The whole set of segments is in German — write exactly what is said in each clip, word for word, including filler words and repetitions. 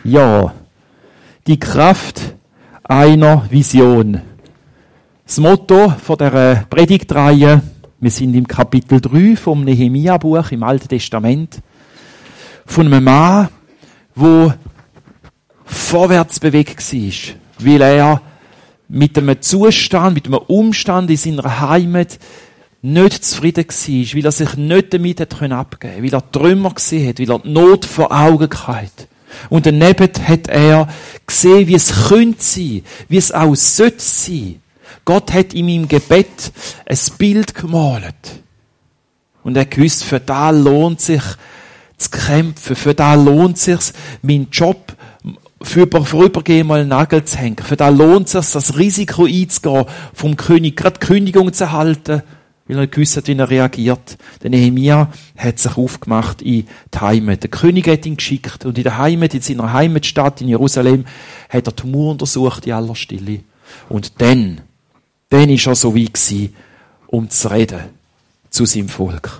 Ja, die Kraft einer Vision. Das Motto von der Predigtreihe, wir sind im Kapitel drei vom Nehemia-Buch im Alten Testament, von einem Mann, der vorwärts bewegt war, weil er mit einem Zustand, mit einem Umstand in seiner Heimat nicht zufrieden war, weil er sich nicht damit abgeben konnte, weil er Trümmer gesehen hat, weil er die Not vor Augen hatte. Und daneben hat er gesehen, wie es könnte sein, wie es auch sollte sein. Gott hat in meinem Gebet ein Bild gemalt. Und er gewusst, für da lohnt sich zu kämpfen, für da lohnt sich meinen Job für vorübergehend mal einen Nagel zu hängen. Für da lohnt es sich, das Risiko einzugehen, vom König gerade die Kündigung zu erhalten, weil er gewusst hat, wie er reagiert. Der Nehemia hat sich aufgemacht in die Heimat. Der König hat ihn geschickt und in der Heimat, in seiner Heimatstadt in Jerusalem, hat er die Mauer untersucht in aller Stille. Und dann, dann war er so weit gewesen, um zu reden zu seinem Volk.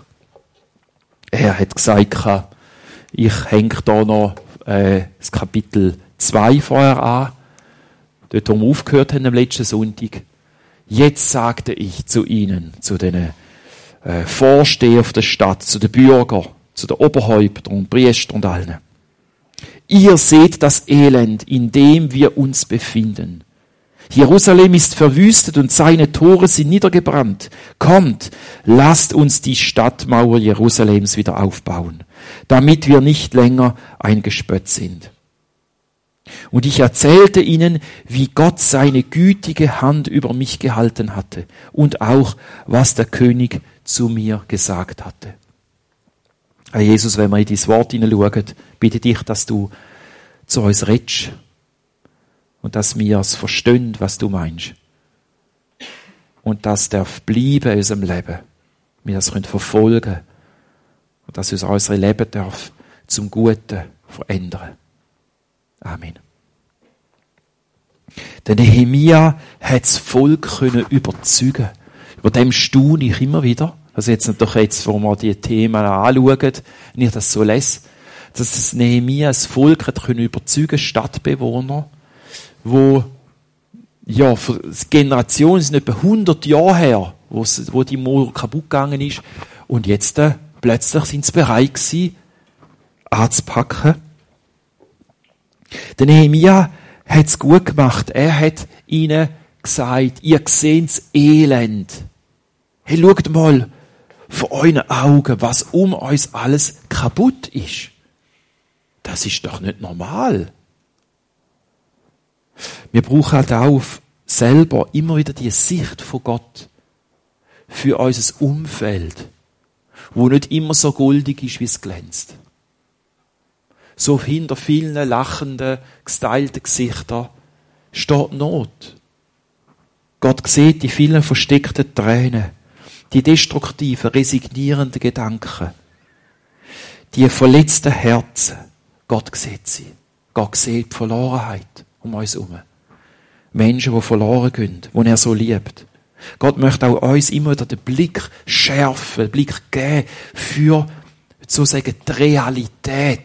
Er hat gesagt, ich hänge da noch äh, das Kapitel zwei vorher an, dort, wo wir aufgehört haben am letzten Sonntag. Jetzt sagte ich zu ihnen, zu den äh, Vorstehern der Stadt, zu den Bürgern, zu den Oberhäuptern und Priestern und allen. Ihr seht das Elend, in dem wir uns befinden. Jerusalem ist verwüstet und seine Tore sind niedergebrannt. Kommt, lasst uns die Stadtmauer Jerusalems wieder aufbauen, damit wir nicht länger ein Gespött sind. Und ich erzählte ihnen, wie Gott seine gütige Hand über mich gehalten hatte und auch, was der König zu mir gesagt hatte. Herr Jesus, wenn wir in dein Wort hineinschauen, bitte dich, dass du zu uns redest und dass wir es verstehen, was du meinst. Und das darf bleiben in unserem Leben. Wir das können verfolgen und dass uns unser Leben darf zum Guten verändern. Amen. Der Nehemia hat das Volk können überzeugen. Über dem staune ich immer wieder. Also jetzt natürlich jetzt, wo wir die Themen anschauen, wenn ich das so lese, dass das Nehemia das Volk hat können überzeugen, Stadtbewohner, wo, ja, für Generationen sind etwa hundert Jahre her, wo die Mauer kaputt gegangen ist. Und jetzt, äh, plötzlich sind sie bereit gewesen, anzupacken. Der Nehemia hat es gut gemacht. Er hat ihnen gesagt, ihr seht das Elend. Hey, schaut mal vor euren Augen, was um uns alles kaputt ist. Das ist doch nicht normal. Wir brauchen halt auch selber immer wieder die Sicht von Gott für unser Umfeld, wo nicht immer so goldig ist, wie es glänzt. So hinter vielen lachenden, gestylten Gesichtern steht Not. Gott sieht die vielen versteckten Tränen, die destruktiven, resignierenden Gedanken, die verletzten Herzen. Gott sieht sie. Gott sieht die Verlorenheit um uns herum. Menschen, die verloren gehen, die er so liebt. Gott möchte auch uns immer wieder den Blick schärfen, den Blick geben für, sozusagen, die Realität.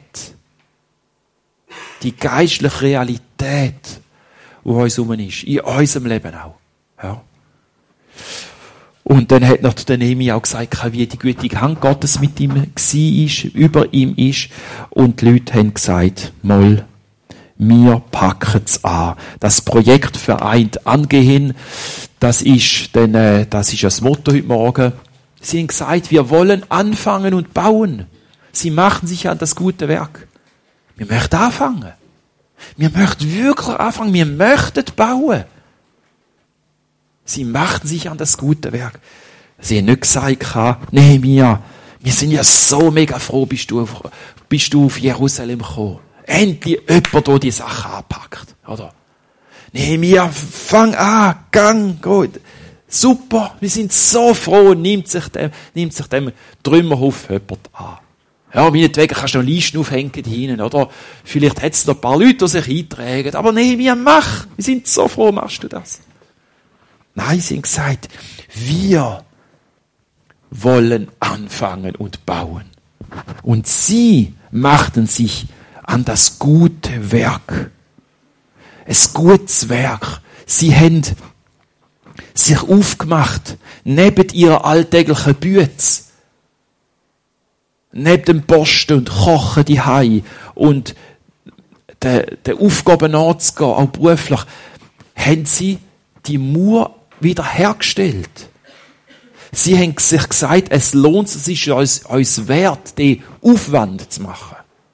Die geistliche Realität, die uns herum ist. In unserem Leben auch. Ja. Und dann hat noch der Nehemia auch gesagt, wie die gütige Hand Gottes mit ihm war, über ihm ist. Und die Leute haben gesagt, mal, wir packen es an. Das Projekt vereint angehen, das ist, denn, äh, das ist das Motto heute Morgen. Sie haben gesagt, wir wollen anfangen und bauen. Sie machen sich an das gute Werk. Wir möchten anfangen. Wir möchten wirklich anfangen. Wir möchten bauen. Sie machten sich an das gute Werk. Sie haben nicht gesagt, Nehemia, wir sind ja so mega froh, bist du auf, bist du auf Jerusalem gekommen. Endlich jemand, der die Sache anpackt. Oder? Nehemia, fang an, gang, gut. Super, wir sind so froh, nimmt sich dem, nimmt sich dem Trümmerhof jemand an. Ja, meinetwegen kannst du noch Listen aufhängen hinten, oder? Vielleicht hat es noch ein paar Leute, die sich eintragen. Aber Nehemia, mach! Wir sind so froh, machst du das? Nein, sie haben gesagt, wir wollen anfangen und bauen. Und sie machten sich an das gute gute Werk. Ein gutes Werk. Sie haben sich aufgemacht, neben ihrer alltäglichen Bütze, neben dem Posten und Kochen die Hai und den, den Aufgaben nachzugehen, auch beruflich, haben sie die Mauer wiederhergestellt. Sie haben sich gesagt, es lohnt sich, es ist uns, uns wert, den Aufwand zu machen.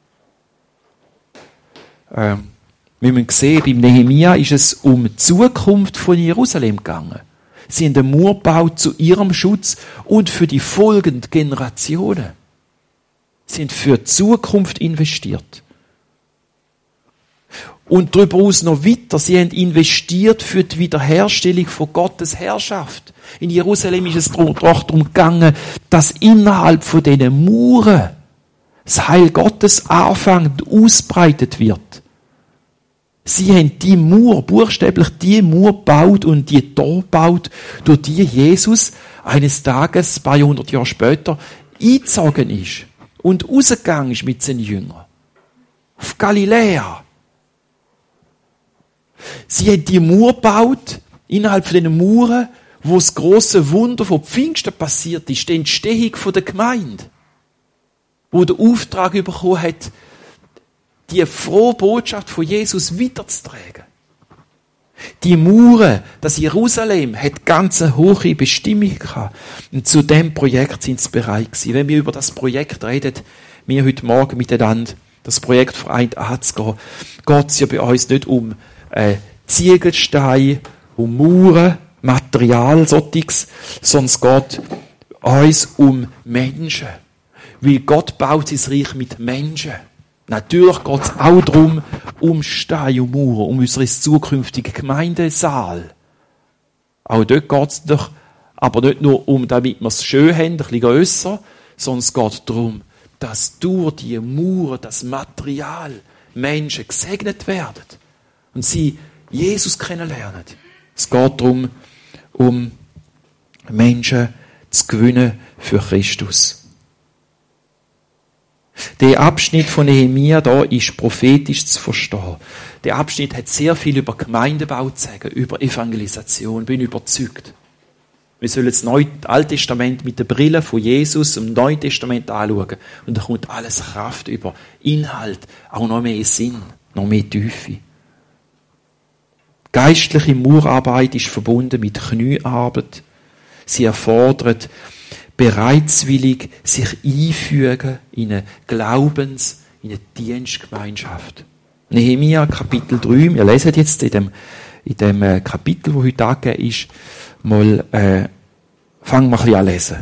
Ähm, wie man sehen, beim Nehemia ist es um die Zukunft von Jerusalem gegangen. Sie haben den Mauer gebaut zu ihrem Schutz und für die folgenden Generationen. Sie haben für die Zukunft investiert. Und darüber hinaus noch weiter, sie haben investiert für die Wiederherstellung von Gottes Herrschaft. In Jerusalem ist es doch darum gegangen, dass innerhalb von diesen Mauern das Heil Gottes anfängt, ausbreitet wird. Sie haben die Mauer, buchstäblich die Mauer gebaut und die Tor gebaut, durch die Jesus eines Tages, ein paar hundert Jahre später, eingezogen ist und rausgegangen ist mit seinen Jüngern. Auf Galiläa. Sie haben die Mauer gebaut, innerhalb von diesen Mauern, wo das grosse Wunder von Pfingsten passiert ist, die Entstehung der Gemeinde, wo der Auftrag bekommen hat, die frohe Botschaft von Jesus weiterzutragen. Die Mauern, das Jerusalem, hat ganz eine hohe Bestimmung gehabt. Und zu diesem Projekt sind sie bereit gewesen. Wenn wir über das Projekt reden, wir heute Morgen miteinander, das Projekt vereint anzugehen, geht es ja bei uns nicht um äh, Ziegelsteine, um Mauern, Material, solches, sondern es geht uns um Menschen. Weil Gott baut sein Reich mit Menschen. Natürlich geht es auch darum, um Steine und Mauern, um unseren zukünftigen Gemeindesaal. Auch dort geht es doch, aber nicht nur um, damit wir es schön haben, ein bisschen grösser, sondern es geht darum, dass durch die Mauern, das Material, Menschen gesegnet werden und sie Jesus kennenlernen. Es geht darum, um Menschen zu gewinnen für Christus. Der Abschnitt von Nehemia da ist prophetisch zu verstehen. Der Abschnitt hat sehr viel über Gemeindebau zu sagen, über Evangelisation. Bin überzeugt. Wir sollen das Neue Alte Testament mit der Brille von Jesus im Neuen Testament anschauen. Und da kommt alles Kraft über Inhalt, auch noch mehr Sinn, noch mehr Tiefe. Geistliche Mauerarbeit ist verbunden mit Kniearbeit. Sie erfordert bereitswillig sich einfügen in eine Glaubens-, in eine Dienstgemeinschaft. Nehemia, Kapitel drei, wir lesen jetzt in dem, in dem Kapitel, wo heute angegeben ist, mal, äh, fangen wir ein bisschen an lesen.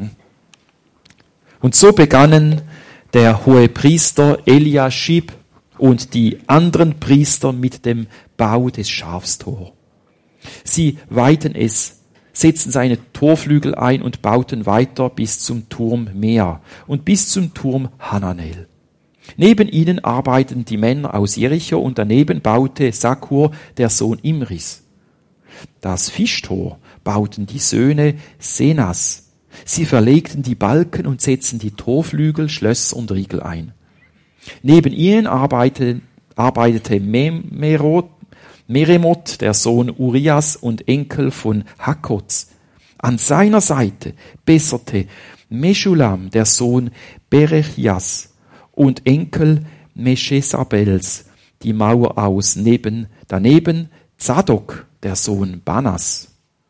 Und so begannen der Hohepriester Eliaschib und die anderen Priester mit dem Bau des Schafstors. Sie weihten es, setzten seine Torflügel ein und bauten weiter bis zum Turm Mea und bis zum Turm Hananel. Neben ihnen arbeiteten die Männer aus Jericho und daneben baute Sakur, der Sohn Imris. Das Fischtor bauten die Söhne Senas. Sie verlegten die Balken und setzten die Torflügel, Schlösser und Riegel ein. Neben ihnen arbeitete, arbeitete Memerot, Meremoth, der Sohn Urias und Enkel von Hakoz. An seiner Seite besserte Meschulam, der Sohn Berechias und Enkel Meschesabels, die Mauer aus. Neben, daneben Zadok, der Sohn Banas.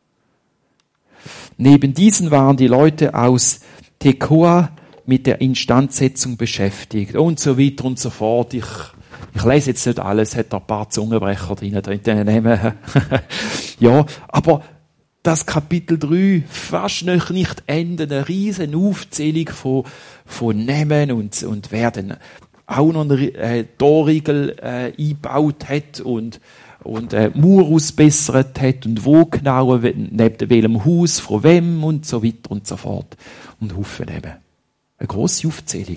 Neben diesen waren die Leute aus Tekoa mit der Instandsetzung beschäftigt und so weiter und so fort. Ich Ich lese jetzt nicht alles, hat da ein paar Zungenbrecher drin, in den Namen. Ja, aber das Kapitel drei, fast noch nicht enden, eine riesen Aufzählung von, von Namen und, und werden auch noch eine äh, Torriegel äh, eingebaut hat und, und äh, Mauer ausbessert hat und wo genau, neben welchem Haus, von wem und so weiter und so fort. Und Haufen Namen. Eine grosse Aufzählung.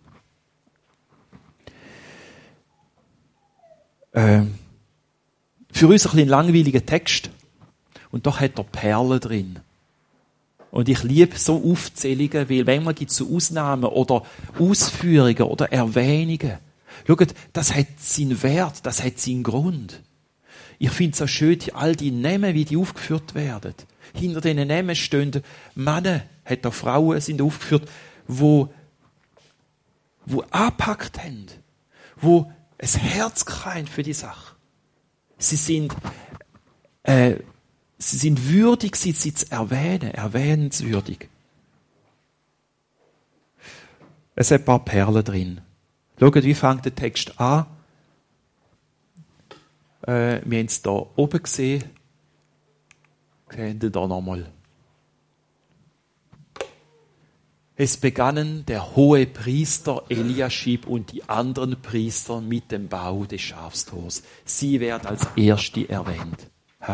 Ähm, für uns ein bisschen langweiliger Text. Und doch hat er Perlen drin. Und ich liebe so Aufzählungen, weil manchmal gibt es so Ausnahmen oder Ausführungen oder Erwähnungen, Schaut, das hat seinen Wert, das hat seinen Grund. Ich finde es so schön, all die Namen, wie die aufgeführt werden. Hinter diesen Namen stehen Männer, hat auch Frauen sind aufgeführt, wo, wo angepackt haben, wo ein Herz kriegen für die Sache. Sie sind, äh, sie sind würdig, sie, sie zu erwähnen, erwähnenswürdig. Es sind ein paar Perlen drin. Schaut, wie fängt der Text an? Äh, wir haben es hier oben gesehen. Sehen Sie da nochmal. Es begannen der hohe Priester Eliaschib und die anderen Priester mit dem Bau des Schafstors. Sie werden als Erste erwähnt.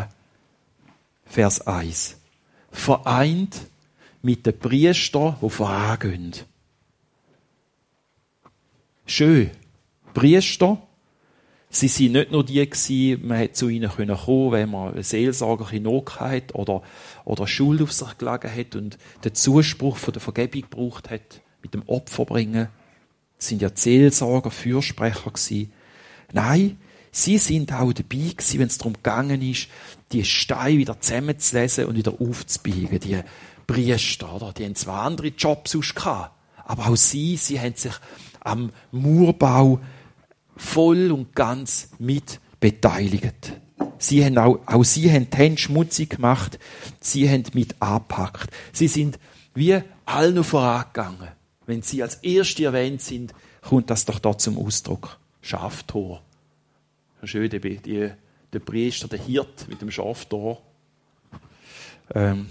Vers eins. Vereint mit den Priestern, die vorangehen. Schön. Priester, sie sind nicht nur die gewesen, man hätte zu ihnen kommen können, wenn man eine seelsorgerliche Not hat oder, oder Schuld auf sich gelegen hat und den Zuspruch von der Vergebung gebraucht hat, mit dem Opfer bringen. Das sind ja die Seelsorger, Fürsprecher gewesen. Nein, sie sind auch dabei gewesen, wenn es darum gegangen ist, die Steine wieder zusammenzulesen und wieder aufzubiegen. Die Priester, oder? Die haben zwar andere Jobs sonst gehabt, aber auch sie, sie haben sich am Murbau voll und ganz mit beteiligt. Sie haben auch, auch sie haben die Hände schmutzig gemacht, sie haben mit angepackt. Sie sind wie allen vorangegangen. Wenn sie als Erste erwähnt sind, kommt das doch da zum Ausdruck. Schaftor. Schön, die, die, der Priester, der Hirt mit dem Schaftor. Ähm.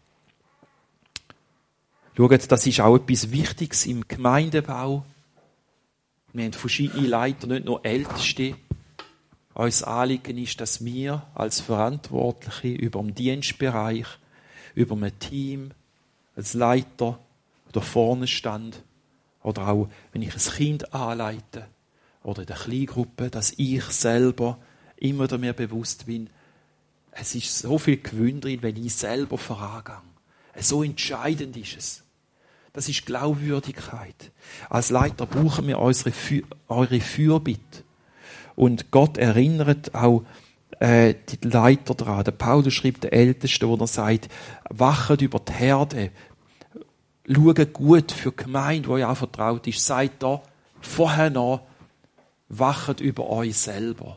Schaut, das ist auch etwas Wichtiges im Gemeindebau. Wir haben verschiedene Leiter, nicht nur Älteste. Unser Anliegen ist, dass wir als Verantwortliche über den Dienstbereich, über ein Team, als Leiter oder vorne stand, oder auch, wenn ich ein Kind anleite, oder in der Kleingruppe, dass ich selber immer mir bewusst bin, es ist so viel Gewinn drin, wenn ich selber vorangehe. So entscheidend ist es. Das ist Glaubwürdigkeit. Als Leiter brauchen wir unsere, eure Fürbitte. Und Gott erinnert auch äh, die Leiter daran. Der Paulus schreibt den Ältesten, wo er sagt, wachet über die Herde, schaut gut für die Gemeinde, die euch auch vertraut ist. Seid da vorher noch, wachet über euch selber.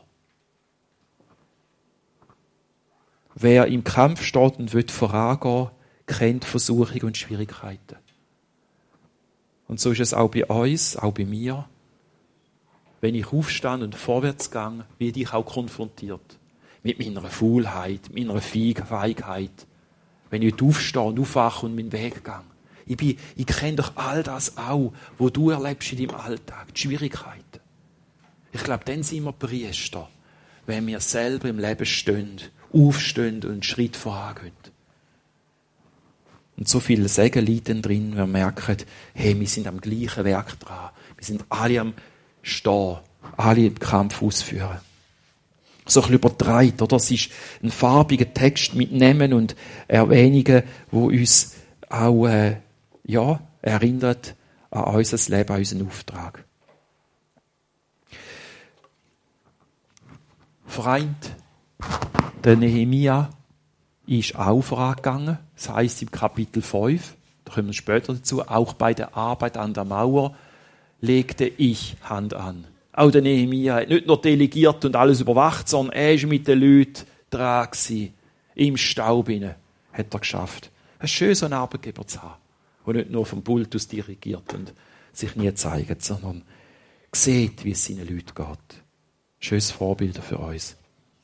Wer im Kampf steht und will vorangehen, kennt Versuchung und Schwierigkeiten. Und so ist es auch bei uns, auch bei mir. Wenn ich aufstehe und vorwärts gehe, werde ich auch konfrontiert. Mit meiner Faulheit, meiner Feigheit. Wenn ich aufstehe und aufwache und meinen Weg gehe. Ich, bin, ich kenne doch all das auch, was du erlebst in deinem Alltag, die Schwierigkeiten. Ich glaube, dann sind wir Priester, wenn wir selber im Leben stehen, aufstehen und einen Schritt vorangehen. Und so viele Segen liegen drin, wir merken, hey, wir sind am gleichen Werk dran. Wir sind alle am Stehen, alle im Kampf ausführen. So ein bisschen übertreibt, oder? Es ist ein farbiger Text mit Namen und Erwähnungen, wo uns auch, äh, ja, erinnert an unser Leben, an unseren Auftrag. Freund, der Nehemia, ist auch vorangegangen. Das heisst im Kapitel fünf, da kommen wir später dazu, auch bei der Arbeit an der Mauer legte ich Hand an. Auch der Nehemia hat nicht nur delegiert und alles überwacht, sondern er war mit den Leuten dran gewesen. Im Staub hinein hat er geschafft. Es ist schön, so einen Arbeitgeber zu haben, der nicht nur vom Pult aus dirigiert und sich nie zeigt, sondern sieht, wie es seinen Leuten geht. Schönes Vorbild für uns.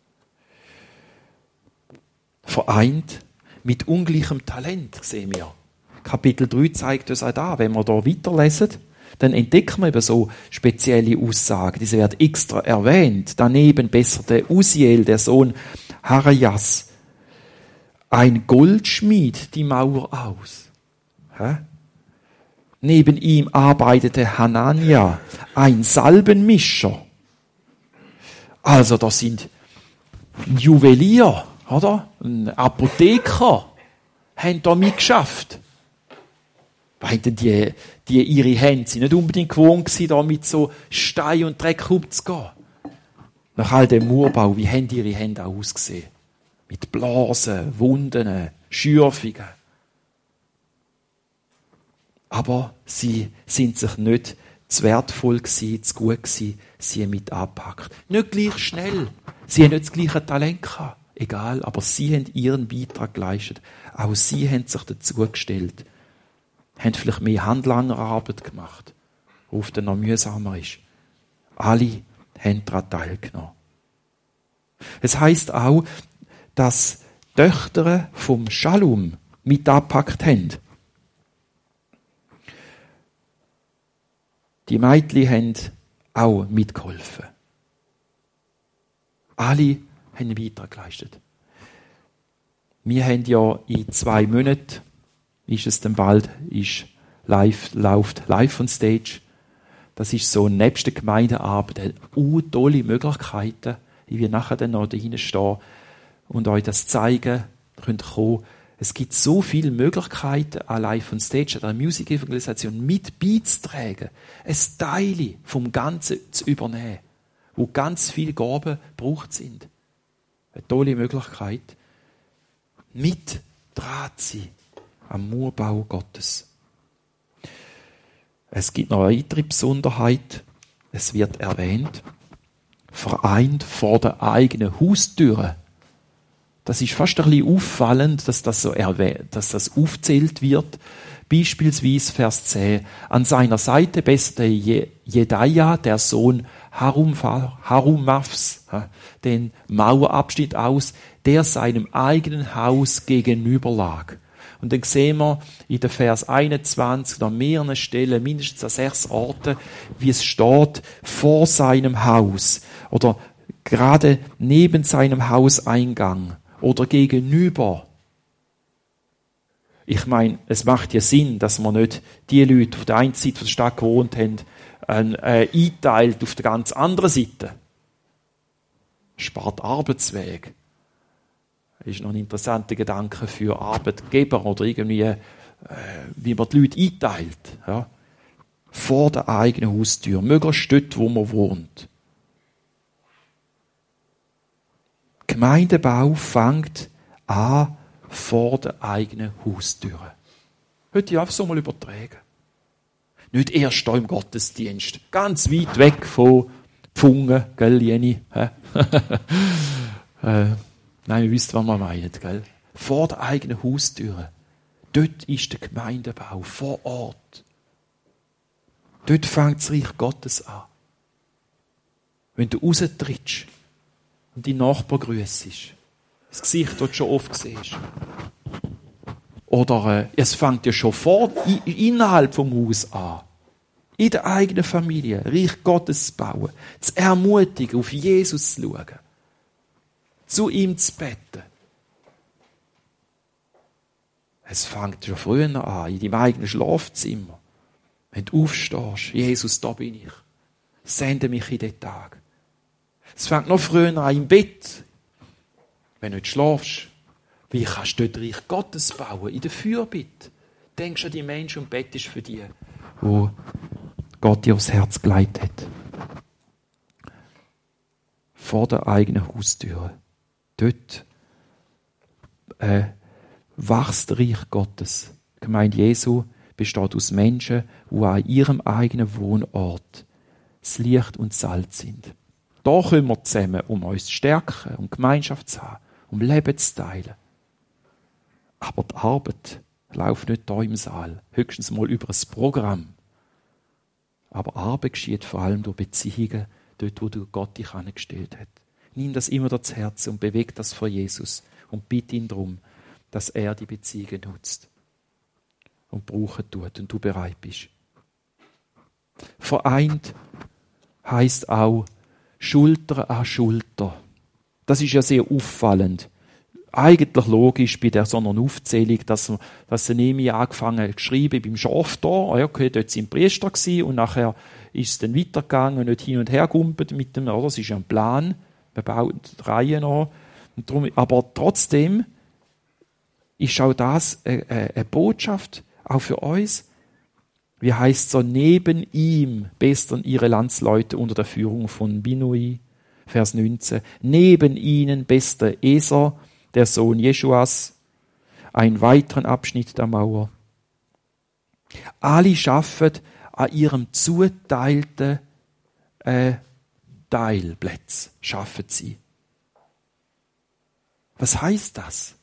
Vereint mit ungleichem Talent, sehen wir. Kapitel drei zeigt uns auch da. Wenn wir da weiterlesen, dann entdecken wir eben so spezielle Aussagen. Diese werden extra erwähnt. Daneben besserte Uziel, der Sohn Harajas, ein Goldschmied die Mauer aus. Hä? Neben ihm arbeitete Hanania, ein Salbenmischer. Also das sind Juwelier, oder? Ein Apotheker haben da mitgeschafft. Weil die, die die ihre Hände sind nicht unbedingt gewohnt gewesen, da mit so Stein und Dreck umzugehen. Nach all dem Murbau, wie haben ihre Hände auch ausgesehen? Mit Blasen, Wunden, Schürfungen. Aber sie sind sich nicht zu wertvoll gewesen, zu gut gewesen, sie haben mit angepackt. Nicht gleich schnell. Sie haben nicht das gleiche Talent gehabt. Egal, aber sie haben ihren Beitrag geleistet. Auch sie haben sich dazugestellt. Haben vielleicht mehr Handlangerarbeit gemacht, die oft noch mühsamer ist. Alle haben daran teilgenommen. Es heisst auch, dass die Töchter vom Schalum mit angepackt haben. Die Mädchen haben auch mitgeholfen. Alle haben einen Beitrag geleistet. Wir haben ja in zwei Monaten, ist es dann bald, ist live, läuft live on stage. Das ist so nebst der Gemeindearbeit, hat uh, tolle Möglichkeiten. Ich will nachher dann noch da stehen und euch das zeigen, könnt kommen. Es gibt so viele Möglichkeiten, an Live on Stage, an der Music-Evangelisation mit beizutragen, ein Teil vom Ganzen zu übernehmen, wo ganz viele Gaben gebraucht sind. Eine tolle Möglichkeit, mit dran zu sein am Murbau Gottes. Es gibt noch eine weitere Besonderheit, es wird erwähnt, vereint vor der eigenen Haustüre. Das ist fast ein bisschen auffallend, dass das so erwähnt, dass das aufzählt wird. Beispielsweise Vers zehn. An seiner Seite besserte Jedaia, der Sohn Harumafs, den Mauerabschnitt aus, der seinem eigenen Haus gegenüber lag. Und dann sehen wir in der Vers einundzwanzig an mehreren Stellen, mindestens an sechs Orten, wie es steht, vor seinem Haus oder gerade neben seinem Hauseingang oder gegenüber. Ich meine, es macht ja Sinn, dass man nicht die Leute, die auf der einen Seite der Stadt gewohnt haben, äh, einteilt auf der ganz anderen Seite. Spart Arbeitsweg. Das ist noch ein interessanter Gedanke für Arbeitgeber oder irgendwie, äh, wie man die Leute einteilt. Ja? Vor der eigenen Haustür, möglichst dort, wo man wohnt. Gemeindebau fängt an vor der eigenen Haustür. Heute einfach so mal übertragen. Nicht erst hier im Gottesdienst. Ganz weit weg von Pfungen, gell, Jenny? äh, nein, ihr wisst, was wir meinen, gell? Vor der eigenen Haustür. Dort ist der Gemeindebau, vor Ort. Dort fängt das Reich Gottes an. Wenn du raustrittst und deinen Nachbar grüssest, das Gesicht, das du schon oft siehst. Oder äh, es fängt ja schon vor, innerhalb vom Haus an. In der eigenen Familie, Reich Gottes zu bauen, zu ermutigen, auf Jesus zu schauen, zu ihm zu beten. Es fängt schon früher an, in deinem eigenen Schlafzimmer. Wenn du aufstehst, Jesus, da bin ich. Sende mich in den Tag. Es fängt noch früher an, im Bett. Wenn du nicht schlafst, wie kannst du dort Reich Gottes bauen? In der Fürbitte. Denkst du an die Menschen und bettest für die, wo Gott dir aufs Herz gelegt hat. Vor der eigenen Haustür. Dort äh, wächst das Reich Gottes. Die Gemeinde Jesu besteht aus Menschen, die an ihrem eigenen Wohnort das Licht und das Salz sind. Da kommen wir zusammen, um uns zu stärken, um Gemeinschaft zu haben, um Leben zu teilen. Aber die Arbeit läuft nicht hier im Saal, höchstens mal über ein Programm. Aber Arbeit geschieht vor allem durch Beziehungen, dort, wo Gott dich angestellt hat. Nimm das immer das Herz und beweg das vor Jesus und bitte ihn darum, dass er die Beziehungen nutzt und brauchen tut und du bereit bist. Vereint heisst auch Schulter an Schulter. Das ist ja sehr auffallend. Eigentlich logisch bei der so einer Aufzählung, dass, dass Nehemia angefangen hat, geschrieben beim Schaftor. Okay, dort sind Priester gewesen und nachher ist es dann weitergegangen und nicht hin und her gumpet mit dem, oder? Das ist ja ein Plan. Man baut Reihen an. Und darum, aber trotzdem ist auch das eine, eine Botschaft, auch für uns. Wie heißt so, neben ihm bessern ihre Landsleute unter der Führung von Binui, Vers neunzehn. Neben ihnen bester Eser, der Sohn Jeschuas, einen weiteren Abschnitt der Mauer. Alle schaffen an ihrem zuteilten äh, Teilplätze, schaffen sie. Was heißt das?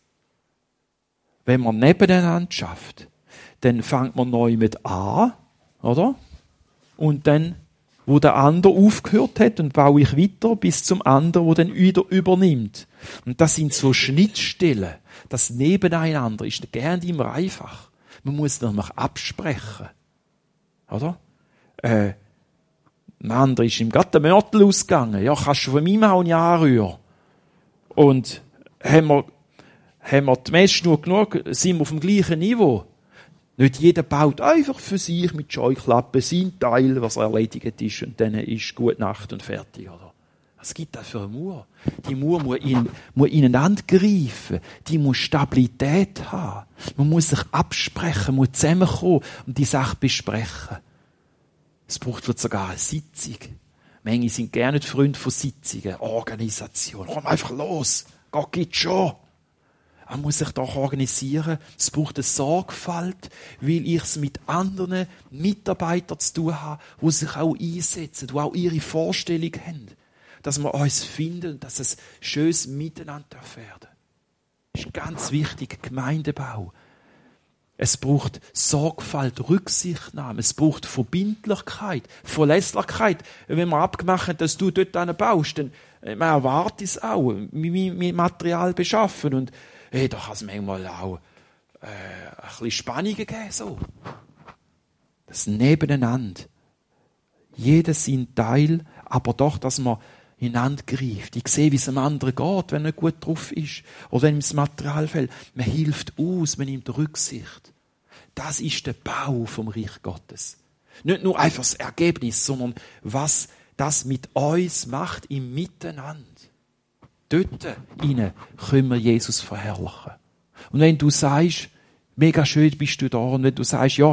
Wenn man nebeneinander schafft, dann fängt man neu mit an, oder? Und dann, wo der andere aufgehört hat, und baue ich weiter bis zum anderen, wo dann wieder übernimmt. Und das sind so Schnittstellen. Das Nebeneinander ist gern immer einfach. Man muss nämlich absprechen. Oder? Äh, ein anderer ist ihm gerade der Mörtel ausgegangen. Ja, kannst du von meinem auch nicht anrühren. Und haben wir, haben wir die Messschnur genug, sind wir auf dem gleichen Niveau. Nicht jeder baut einfach für sich mit Scheuklappen sein Teil, was erledigt ist, und dann ist gute Nacht und fertig, oder? Was gibt das für eine Mauer? Die Mauer muss, in, muss ineinander greifen. Die muss Stabilität haben. Man muss sich absprechen, muss zusammenkommen und die Sache besprechen. Es braucht sogar eine Sitzung. Manche sind gerne nicht Freunde von Sitzungen, Organisationen. Komm einfach los. Gott geht schon. Man muss sich doch organisieren. Es braucht eine Sorgfalt, weil ich es mit anderen Mitarbeitern zu tun habe, die sich auch einsetzen, die auch ihre Vorstellung haben. Dass wir uns finden, dass es schönes Miteinander werden. Das ist ganz wichtig, Gemeindebau. Es braucht Sorgfalt, Rücksichtnahme, es braucht Verbindlichkeit, Verlässlichkeit. Wenn wir abgemacht haben, dass du dort baust, dann man erwartet es auch, mit Material beschaffen. Und hey, da kann es manchmal auch äh, ein bisschen Spannungen geben. So. Das Nebeneinander. Jeder sein Teil, aber doch, dass man einander greift. Ich sehe, wie es dem anderen geht, wenn er gut drauf ist. Oder wenn ihm das Material fällt. Man hilft aus, man nimmt Rücksicht. Das ist der Bau vom Reich Gottes. Nicht nur einfach das Ergebnis, sondern was das mit uns macht im Miteinander. Dort innen können wir Jesus verherrlichen. Und wenn du sagst, mega schön bist du da, und wenn du sagst, ja,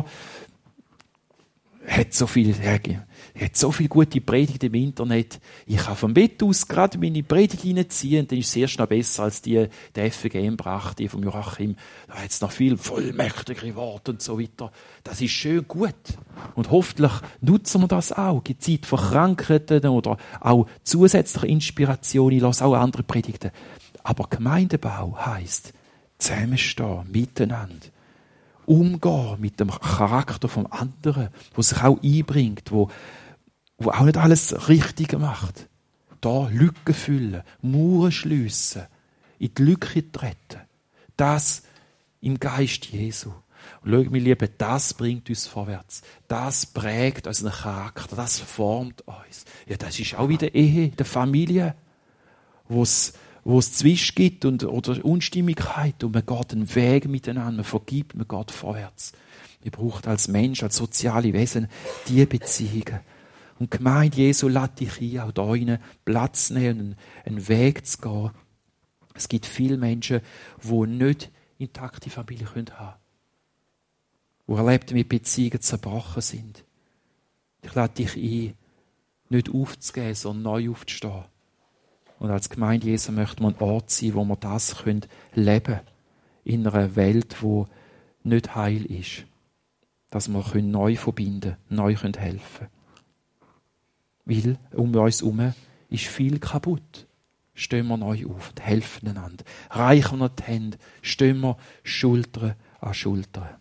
hat so viel, hat so viel gute Predigt im Internet, ich kann vom Bett aus gerade meine Predigt reinziehen, dann ist es erst noch besser als die, die F G M-Bracht, die vom Joachim, da hat es noch viel vollmächtigere Worte und so weiter. Das ist schön gut. Und hoffentlich nutzen wir das auch. Gibt Zeit für Krankheiten oder auch zusätzliche Inspiration. Ich lasse auch andere Predigten. Aber Gemeindebau heisst, zusammenstehen, miteinander. Umgehen mit dem Charakter vom anderen, wo sich auch einbringt, wo, wo auch nicht alles Richtige macht. Da Lücken füllen, Mauern schliessen, in die Lücke treten. Das im Geist Jesu. Und schau, meine Lieben, das bringt uns vorwärts. Das prägt unseren Charakter, das formt uns. Ja, das ist auch wieder Ehe, der Familie, wo es wo es Zwist gibt und, oder Unstimmigkeit, und man geht einen Weg miteinander, man vergibt, man geht vorwärts. Man braucht als Mensch, als soziale Wesen diese Beziehungen. Und die Gemeinde Jesu lädt dich ein, auch da rein Platz nehmen, einen Weg zu gehen. Es gibt viele Menschen, die nicht intakte Familie haben können. Die erlebt mit Beziehungen zerbrochen sind. Ich lade dich ein, nicht aufzugeben, sondern neu aufzustehen. Und als Gemeinde Jesu möchten wir ein Ort sein, wo wir das leben können. In einer Welt, die nicht heil ist. Dass wir neu verbinden können, neu helfen können. Weil um uns herum ist viel kaputt. Stehen wir neu auf und helfen einander. Reichen wir die Hände, stehen wir Schulter an Schulter.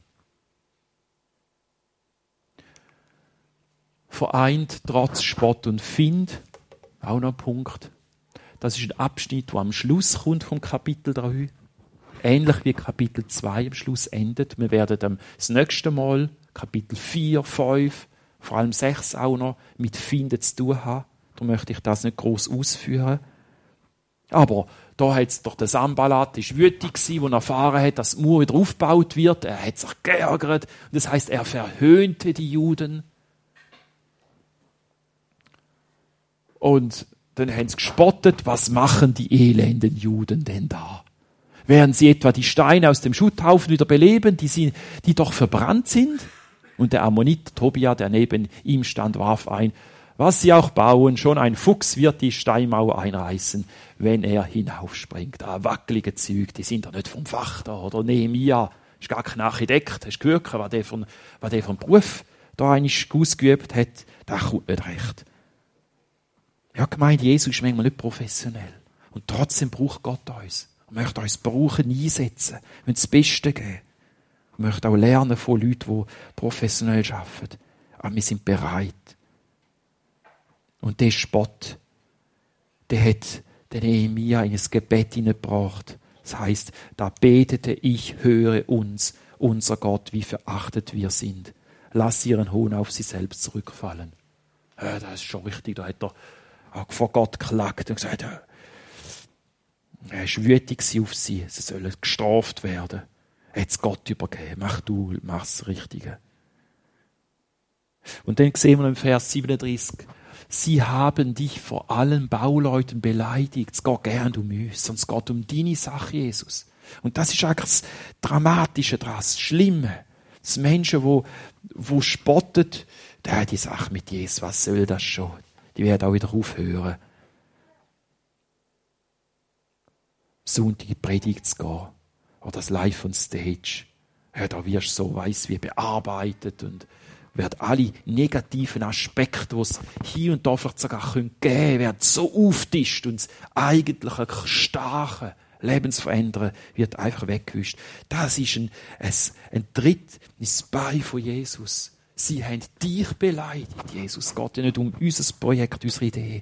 Vereint trotz Spott und Find, auch noch ein Punkt. Das ist ein Abschnitt, der am Schluss kommt vom Kapitel drei. Ähnlich wie Kapitel zwei am Schluss endet. Wir werden das nächste Mal Kapitel vier, fünf, vor allem sechs auch noch mit Finden zu tun haben. Da möchte ich das nicht gross ausführen. Aber da hat es doch der Sanballat, ist wütig gewesen, wo er erfahren hat, dass die Mauer wieder aufgebaut wird. Er hat sich geärgert. Das heisst, er verhöhnte die Juden. Und dann haben sie gespottet, was machen die elenden Juden denn da? Werden sie etwa die Steine aus dem Schutthaufen wieder beleben, die, sie, die doch verbrannt sind? Und der Ammonit Tobia, der neben ihm stand, warf ein: Was sie auch bauen, schon ein Fuchs wird die Steinmauer einreißen, wenn er hinaufspringt. Ah, wackelige Züge, die sind doch nicht vom Fach da, oder? Nehemia ist gar kein Architekt. Hast du gehört, was der von, was der vom Beruf da eigentlich ausgeübt hat? Das kommt nicht recht. Ja, gemeint, Jesus ist manchmal nicht professionell. Und trotzdem braucht Gott uns. Er möchte uns brauchen, einsetzen, wir das Beste geben. Er möchte auch lernen von Leuten, die professionell arbeiten. Aber wir sind bereit. Und der Spott, der hat den Nehemia in ein Gebet hineingebracht. Das heisst, da betete ich, höre uns, unser Gott, wie verachtet wir sind. Lass ihren Hohn auf sie selbst zurückfallen. Ja, das ist schon richtig. Da hat er auch vor Gott geklagt und gesagt, er war wütig auf sie, sie sollen gestraft werden. Er hat es Gott übergeben. Mach du, mach das Richtige. Und dann sehen wir im Vers siebenunddreißig, sie haben dich vor allen Bauleuten beleidigt. Es geht gern um uns, sondern es geht um deine Sache, Jesus. Und das ist eigentlich das Dramatische daran, das Schlimme. Das Menschen, wo, wo spottet, der hat die Sache mit Jesus, was soll das schon? Die werden auch wieder aufhören. Sonntag in die Predigt zu gehen. Oder das Live on Stage. Ja, da wirst du so weiss wie bearbeitet und werden alle negativen Aspekte, die es hier und da vielleicht sogar geben können, werden so auftischt und das eigentliche starke Lebensverändern wird einfach weggewischt. Das ist ein, ein, ein Tritt ins Bein von Jesus. Sie haben dich beleidigt, Jesus. Es geht ja nicht um unser Projekt, unsere Idee.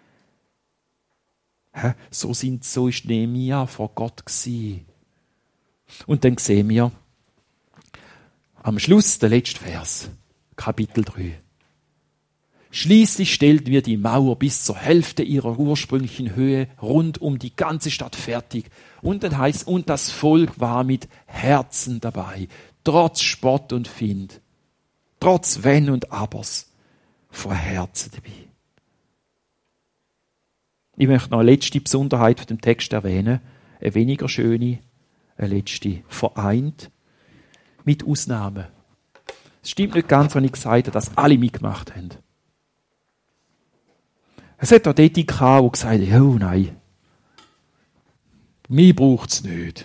Hä? So, sind, so ist Nehemia vor Gott gewesen. Und dann sehen wir am Schluss der letzte Vers, Kapitel drei. Schließlich stellten wir die Mauer bis zur Hälfte ihrer ursprünglichen Höhe rund um die ganze Stadt fertig. Und dann heißt, und das Volk war mit Herzen dabei, trotz Spott und Find, trotz Wenn und Abers, vor Herzen dabei. Ich möchte noch eine letzte Besonderheit von dem Text erwähnen, eine weniger schöne, eine letzte, vereint mit Ausnahmen. Es stimmt nicht ganz, wenn ich gesagt habe, dass alle mitgemacht haben. Es hat auch dort die gehabt, die gesagt haben, oh nein, mich braucht es nicht.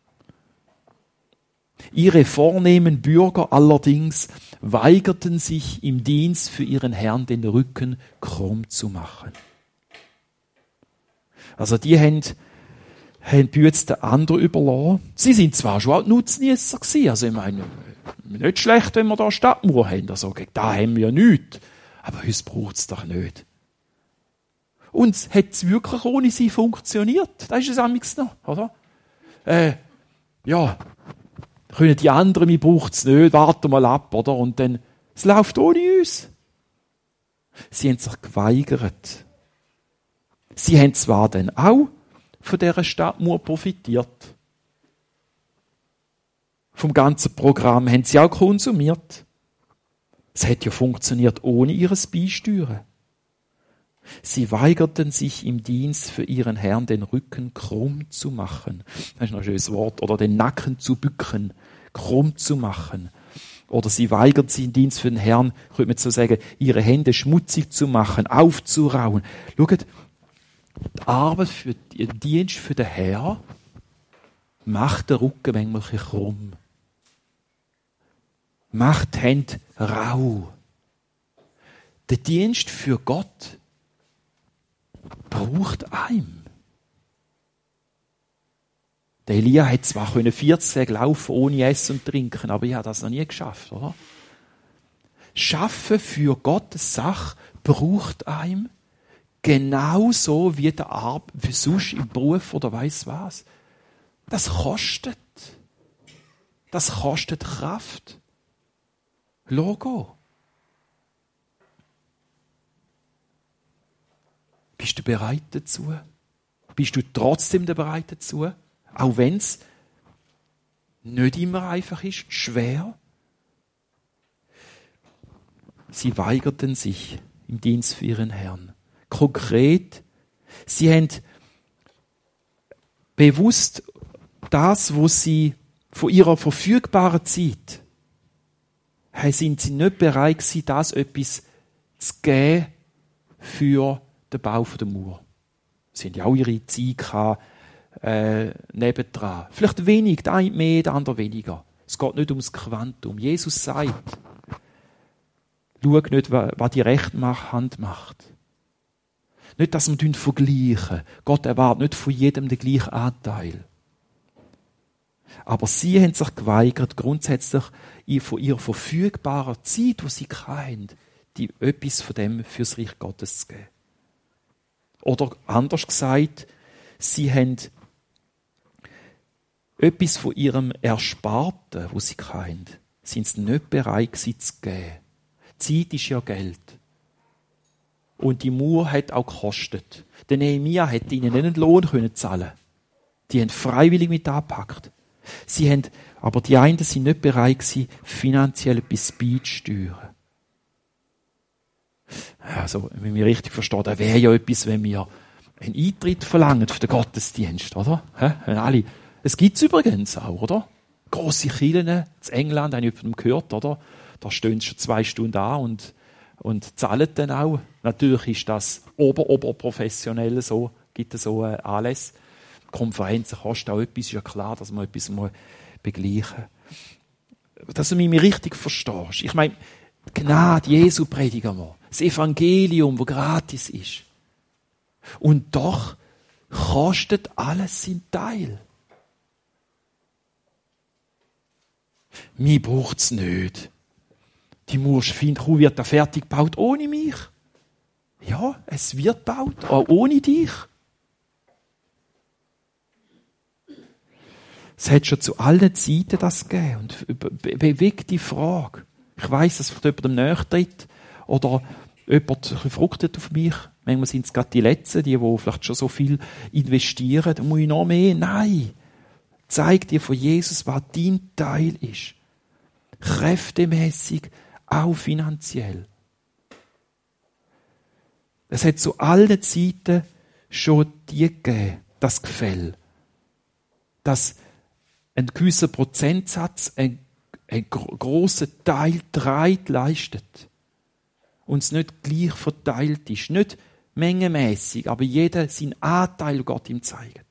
Ihre vornehmen Bürger allerdings weigerten sich im Dienst für ihren Herrn den Rücken krumm zu machen. Also die haben, haben die jetzt den anderen überlassen. Sie sind zwar schon auch Nutznießer gewesen, also ich meine, nicht schlecht, wenn wir da Stadtmauer haben, also gegen da haben wir nichts, aber uns braucht es doch nicht. Und hat es wirklich ohne sie funktioniert? Das ist es amigs noch, oder? Äh, ja, können die anderen, mir braucht es nicht, warten mal ab, oder? Und dann, es läuft ohne uns. Sie haben sich geweigert. Sie haben zwar dann auch von dieser Stadtmauer profitiert. Vom ganzen Programm haben sie auch konsumiert. Es hat ja funktioniert ohne ihres Beisteuern. Sie weigerten sich im Dienst für ihren Herrn den Rücken krumm zu machen. Das ist noch ein schönes Wort. Oder den Nacken zu bücken, krumm zu machen. Oder sie weigerten sich im Dienst für den Herrn, könnte man so sagen, ihre Hände schmutzig zu machen, aufzurauen. Schaut, die Arbeit für den Dienst für den Herrn macht den Rücken manchmal krumm. Macht die Hände rau. Der Dienst für Gott braucht einem. Der Elia hat zwar vierzehn Tage laufen ohne Essen und Trinken, aber ich habe das noch nie geschafft, oder? Schaffen für Gottes Sache braucht einem genauso wie der Arbeit, wie sonst im Beruf oder weiss was. Das kostet. Das kostet Kraft. Logo. Bist du bereit dazu? Bist du trotzdem bereit dazu? Auch wenn es nicht immer einfach ist, schwer. Sie weigerten sich im Dienst für ihren Herrn. Konkret, sie haben bewusst das, was sie von ihrer verfügbaren Zeit sind sie nicht bereit gewesen, das etwas zu geben für den Bau der Mauer. Sie haben ja auch ihre Zeit gehabt, äh, nebendran. Vielleicht wenig, der eine mehr, der andere weniger. Es geht nicht ums Quantum. Jesus sagt, schau nicht, was die rechte Hand macht. Nicht, dass wir vergleichen. Gott erwartet nicht von jedem den gleichen Anteil. Aber sie haben sich geweigert, grundsätzlich von ihrer verfügbaren Zeit, die sie hatten, die etwas von dem fürs Reich Gottes zu geben. Oder anders gesagt, sie haben etwas von ihrem Ersparten, wo sie hatten, sind sie nicht bereit gewesen zu geben. Zeit ist ja Geld. Und die Mauer hat auch gekostet. Der Nehemia hätte ihnen nicht einen Lohn können zahlen. Die haben freiwillig mit angepackt. Sie haben, aber die einen sind nicht bereit gewesen, finanziell etwas beizusteuern. Also, wenn wir richtig verstehen, da wäre ja etwas, wenn wir einen Eintritt verlangen für den Gottesdienst, oder? Wenn alle. Es gibt's übrigens auch, oder? Grosse Kirchen in England, habe ich von dem gehört, oder? Da stehen sie schon zwei Stunden an und, und zahlen dann auch. Natürlich ist das ober, oberprofessionell so, gibt es so Anlässe. Konferenzen kostet auch etwas, ist ja klar, dass man etwas mal begleichen. Dass du mich richtig verstehst. Ich meine, die Gnade Jesu predigen wir. Das Evangelium, das gratis ist. Und doch kostet alles seinen Teil. Mir braucht es nicht. Die Mauer finden, wird da fertig gebaut ohne mich. Ja, es wird gebaut, auch ohne dich. Es hat schon zu allen Zeiten das gegeben. Und be- bewegt die Frage. Ich weiss, dass vielleicht jemand näher tritt oder jemand fruchtet auf mich. Manchmal sind es gerade die Letzten, die, die vielleicht schon so viel investieren. Da muss ich noch mehr. Nein. Zeig dir von Jesus, was dein Teil ist. Kräftemäßig, auch finanziell. Es hat zu allen Zeiten schon die gegeben, das Gefälle. Dass ein gewisser Prozentsatz, ein, ein grosser Teil Treit leistet. Und es nicht gleich verteilt ist. Nicht mengenmäßig, aber jeder seinen Anteil Gott ihm zeigt.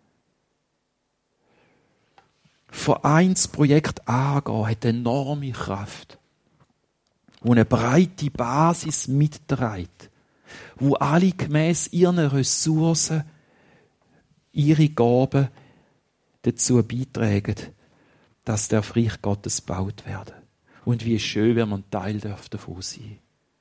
Vereinsprojekt angehen hat eine enorme Kraft, wo eine breite Basis mitträgt, wo alle gemäss ihren Ressourcen ihre Gaben dazu beitragen, dass der Reich Gottes gebaut wird. Und wie schön, wenn man Teil davon sein.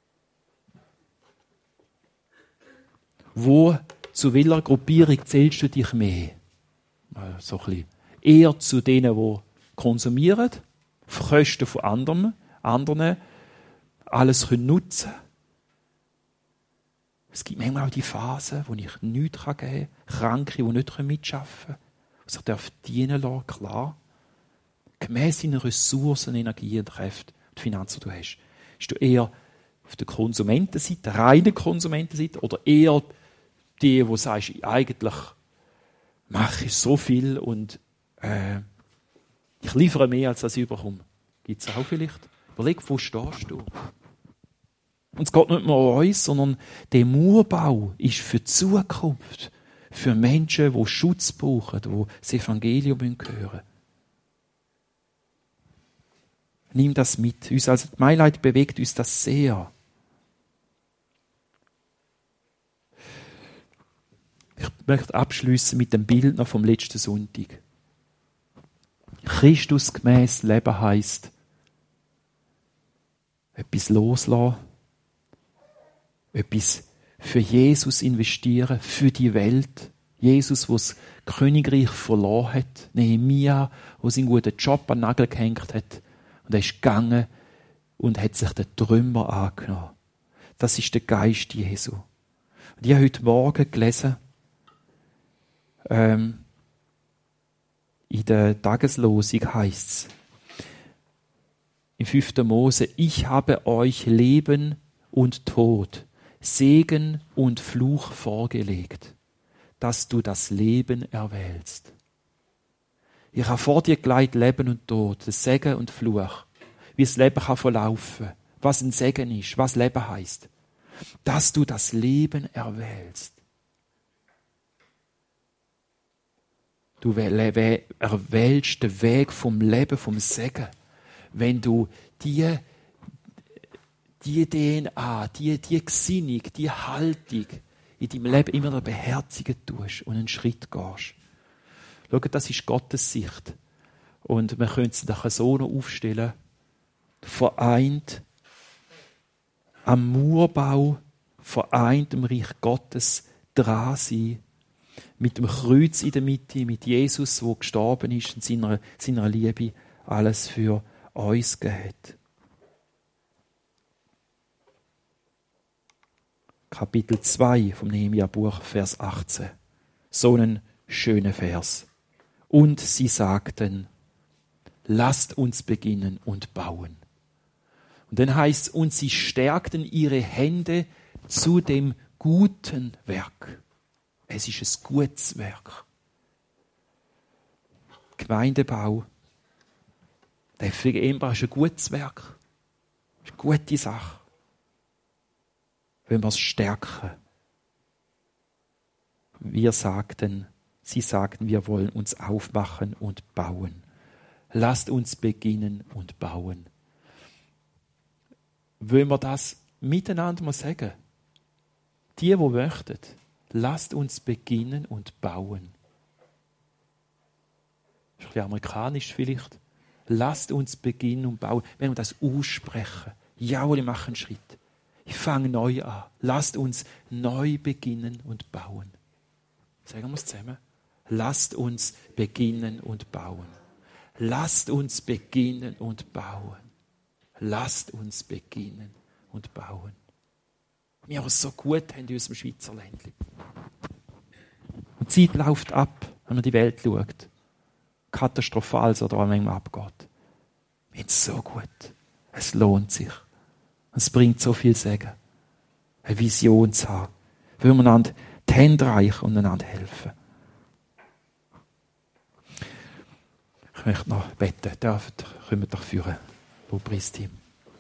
Wo, zu welcher Gruppierung zählst du dich mehr? So ein bisschen. Eher zu denen, die konsumieren, auf Kosten von anderen, anderen alles können nutzen. Es gibt manchmal auch die Phase, wo ich nichts geben kann, Kranke, die nicht mitarbeiten können, die sich dürfen dienen lassen, klar. Gemäss deinen Ressourcen, Energie und Kräften und Finanzen, die du hast. Bist du eher auf der Konsumentenseite, reine Konsumentenseite, oder eher die, die sagst, eigentlich mache ich so viel und äh, ich liefere mehr, als ich überkomme. Gibt es auch vielleicht? Überleg, wo stehst du? Und es geht nicht nur um uns, sondern der Mauerbau ist für die Zukunft, für Menschen, die Schutz brauchen, die das Evangelium hören müssen. Nimm das mit. Uns als Gemeindeleitung bewegt uns das sehr. Ich möchte abschließen mit dem Bild noch vom letzten Sonntag. Christus gemäss Leben heisst, etwas loslassen, etwas für Jesus investieren, für die Welt. Jesus, der das Königreich verloren hat. Nehemia, der seinen guten Job an den Nagel gehängt hat. Und er ist gegangen und hat sich den Trümmer angenommen. Das ist der Geist Jesu. Und ich habe heute Morgen gelesen, ähm, in der Tageslosung heisst es, im fünften Mose, ich habe euch Leben und Tod, Segen und Fluch vorgelegt, dass du das Leben erwählst. Ich habe vor dir gelegt Leben und Tod, das Segen und Fluch. wie das Leben kann verlaufen, was ein Segen ist, was Leben heißt, dass du das Leben erwählst. Du erwählst den Weg vom Leben, vom Segen, wenn du die, die D N A, die, die Gesinnung, die Haltung in deinem Leben immer noch beherzigen tust und einen Schritt gehst. Schau, das ist Gottes Sicht. Und wir können es nachher so noch aufstellen, vereint am Murbau, vereint im Reich Gottes dran sein, mit dem Kreuz in der Mitte, mit Jesus, der gestorben ist und seiner, seiner Liebe alles für uns gegeben hat. Kapitel zwei vom Nehemia-Buch, Vers achtzehn. So ein schöner Vers. Und sie sagten, lasst uns beginnen und bauen. Und dann heißt es, und sie stärkten ihre Hände zu dem guten Werk. Es ist ein gutes Werk. Gemeindebau. Der Ember ist ein gutes Werk. Das ist eine gute Sache. Wenn wir es stärken. Wir sagten, sie sagten, wir wollen uns aufmachen und bauen. Lasst uns beginnen und bauen. Wollen wir das miteinander mal sagen? Die, die möchten, lasst uns beginnen und bauen. Das ist ein bisschen amerikanisch vielleicht. Lasst uns beginnen und bauen. Wenn wir das aussprechen, jawohl, ich mache einen Schritt. Ich fange neu an. Lasst uns neu beginnen und bauen. Sagen wir es zusammen. Lasst uns beginnen und bauen. Lasst uns beginnen und bauen. Lasst uns beginnen und bauen. Wir haben es so gut haben in unserem Schweizer Ländchen. Und die Zeit läuft ab, wenn man die Welt schaut. Katastrophal, so da manchmal abgeht. Wir haben es so gut. Es lohnt sich. Es bringt so viel Segen. Eine Vision zu haben. Wollen wir einander die Hände reichen und einander helfen. Ich möchte noch beten. Dürft, kommt doch führen. Lobpreisteam.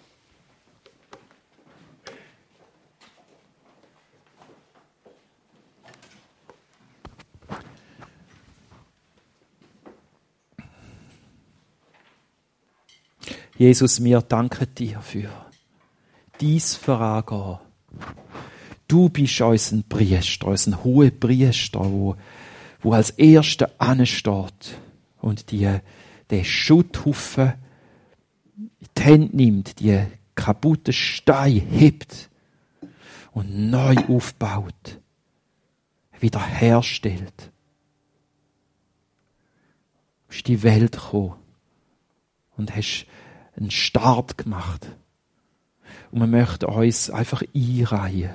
Jesus, wir danken dir für dies Verangehen. Du bist unser Priester, unser hoher Priester, wo, wo als Erster ansteht und die, den Schutthaufen in die Hände nimmt, die kaputten Steine hebt und neu aufbaut, wiederherstellt. Du bist in die Welt gekommen und hast einen Start gemacht. Und wir möchten uns einfach einreihen.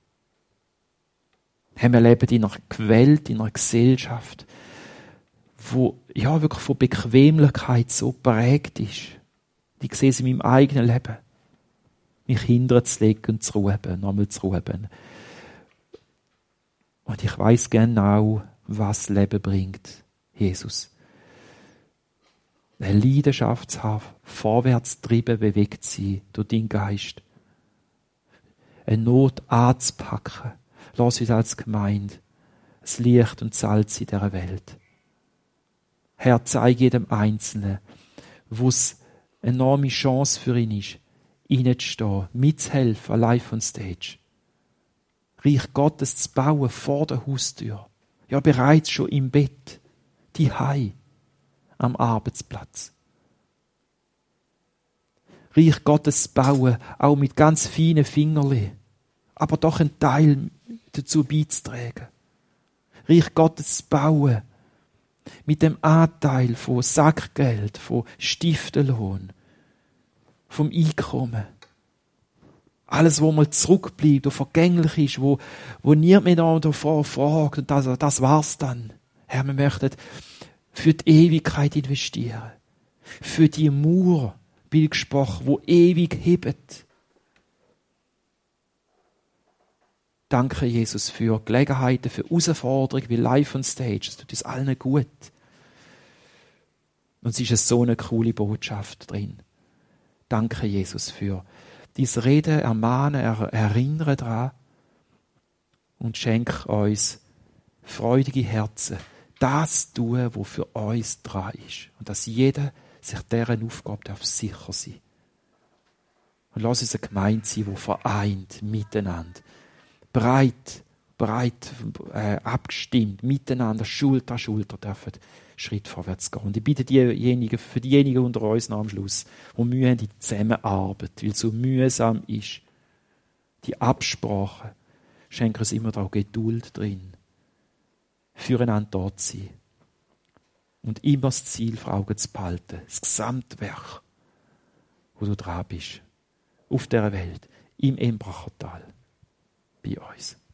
Wir leben in einer Welt, in einer Gesellschaft, wo ja wirklich von Bequemlichkeit so prägt ist. Ich sehe es in meinem eigenen Leben. Mich hinterzulegen und zu ruhen, nochmal zu ruhen. Und ich weiss genau, was Leben bringt, Jesus. Eine Leidenschaft zu haben, vorwärts treiben, bewegt sein durch deinen Geist. Eine Not anzupacken. Lass uns als Gemeinde das Licht und Salz in dieser Welt. Herr, zeige jedem Einzelnen, wo es eine enorme Chance für ihn ist, reinzustehen, mitzuhelfen, allein von Stage. Reich Gottes zu bauen vor der Haustür. Ja, bereits schon im Bett. Die Hei. Am Arbeitsplatz. Reich Gottes bauen, auch mit ganz feinen Fingerli, aber doch einen Teil dazu beizutragen. Reich Gottes bauen, mit dem Anteil von Sackgeld, von Stiftenlohn, vom Einkommen. Alles, was mal zurückbleibt, was vergänglich ist, wo, wo niemand mehr davor fragt, und das, das war's dann. Herr, wir möchten für die Ewigkeit investieren. Für die Mauer, Bild gesprochen, wo ewig hebt. Danke, Jesus, für Gelegenheiten, für Herausforderungen wie Live on Stage. Es tut uns allen gut. Und es ist so eine coole Botschaft drin. Danke, Jesus, für dein Reden, ermahnen, er, erinnern daran und schenk uns freudige Herzen, das tun, was für uns dran ist. Und dass jeder sich deren Aufgabe darf sicher sein. Und lass uns eine Gemeinde sein, die vereint, miteinander, breit, breit äh, abgestimmt, miteinander, Schulter an Schulter dürfen Schritt vorwärts gehen. Und ich bitte diejenigen, für diejenigen unter uns noch am Schluss, die Mühe haben, die Zusammenarbeit, weil es so mühsam ist, die Absprache, schenke uns immer da auch Geduld drin, füreinander dort zu sein und immer das Ziel vor Augen zu behalten, das Gesamtwerk, wo du dran bist, auf dieser Welt, im Embracher Tal, bei uns.